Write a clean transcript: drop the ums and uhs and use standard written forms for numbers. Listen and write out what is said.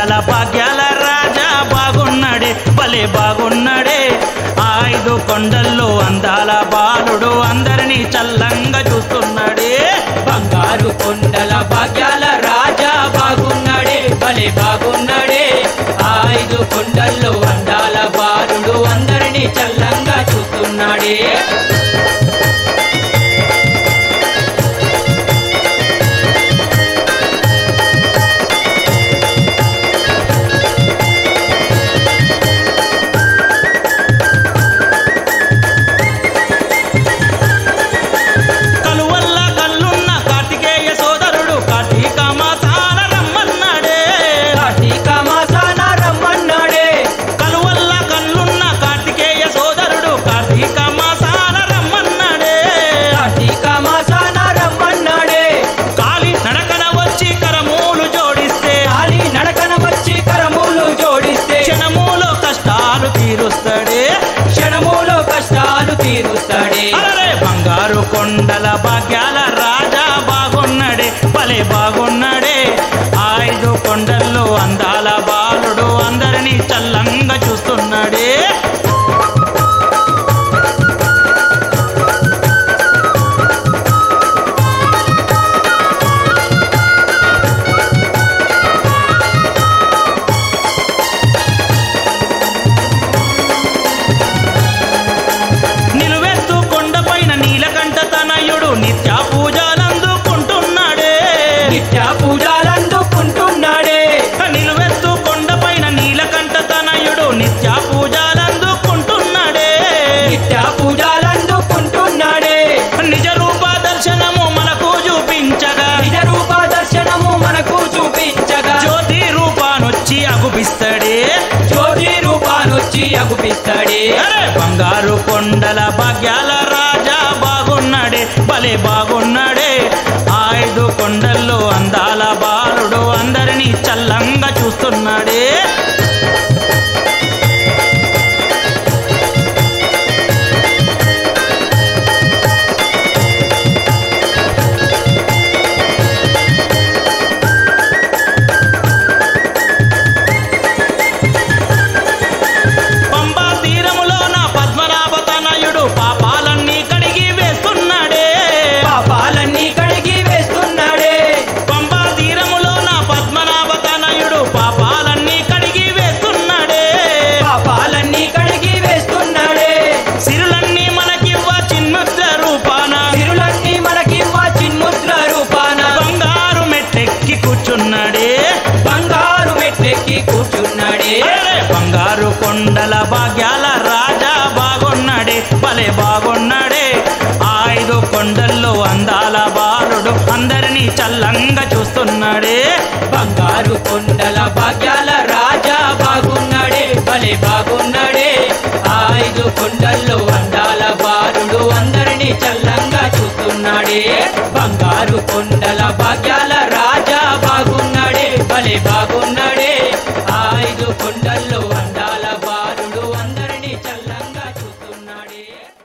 కొండల భాగ్యాల రాజా బాగున్నాడే భలే బాగున్నాడే 5 కొండల్లో అందాల బాలుడు అందరినీ చల్లంగా చూస్తున్నాడే బంగారు కొండల భాగ్యాల రాజా బాగున్నాడే భలే బాగున్నాడే 5 కొండల్లో అందాల బాలుడు అందరినీ చల్లంగా చూస్తున్నాడే క్షణములో కష్టాలు తీరుస్తాడే అరే బంగారు కొండల భాగ్యాల రాజా బాగున్నాడే భలే బాగున్నాడే 5 కొండల్లో అందాల బాలుడు అందరినీ చల్లంగా చూస్తున్నాడే నిత్య పూజలందుకుంటున్నాడే నిలువెత్తు కొండపైన నీలకంఠ తనయుడు నిత్య పూజలందుకుంటున్నాడే నిజ రూప దర్శనము మనకు చూపించగా జ్యోతి రూపానొచ్చి అగుపిస్తాడే అరే బంగారు కొండల భాగ్యాల రాజా బాగున్నాడే భలే బాగున్నాడే 5 కొండల్లో అందాల బాలుడు అందరినీ చల్లంగా చూస్తున్నాడే పాపాలన్నీ కడిగి వేస్తున్నాడే పంబా తీరములో నా పద్మనాభ తనయుడు పాపాలన్నీ కడిగి వేస్తున్నాడే సిరులన్నీ మనకివ్వ చిన్ముద్ర రూపాన బంగారు మెట్టెక్కి కూర్చున్నాడే బంగారు కొండల భాగ్యాల రాజా బాగున్నాడే భలే బాగున్నాడే 5 కొండల్లో అందాల బాలుడు అందరినీ చల్లంగా చూస్తున్నాడే బంగారు కొండల భాగ్యాల రాజా బాగున్నాడే భలే బాగున్నాడే 5 కొండల్లో అందాల బాలుడు అందరినీ చల్లంగా చూస్తున్నాడే బంగారు కొండల భాగ్యాల